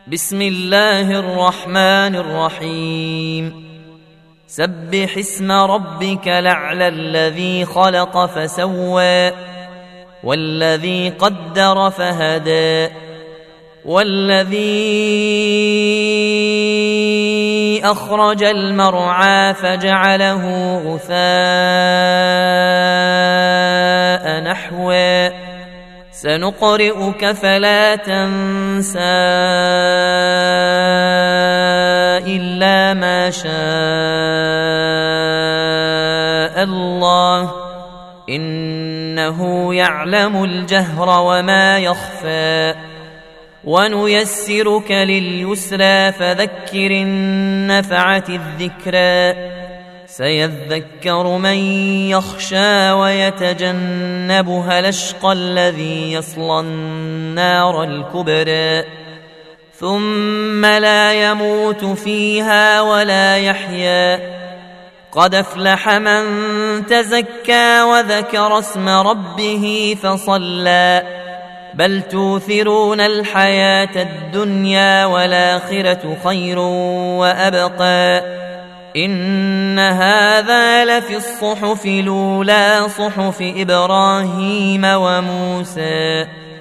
بسم الله الرحمن الرحيم. سبح اسم ربك الأعلى الذي خلق فسوى والذي قدر فهدى والذي أخرج المرعى فجعله غثاء نحوا سنقرئك فلا تنسى إلا ما شاء الله إنه يعلم الجهر وما يخفى ونيسرك لليسرى فذكر إن نفعت الذكرى سيذكر من يخشى ويتجنبها الأشقى الذي يصلى النار الكبرى ثم لا يموت فيها ولا يحيا قد أفلح من تزكى وذكر اسم ربه فصلى بل توثرون الحياة الدنيا والآخرة خير وأبقى إن هذا لفي الصحف الأولى صحف إبراهيم وموسى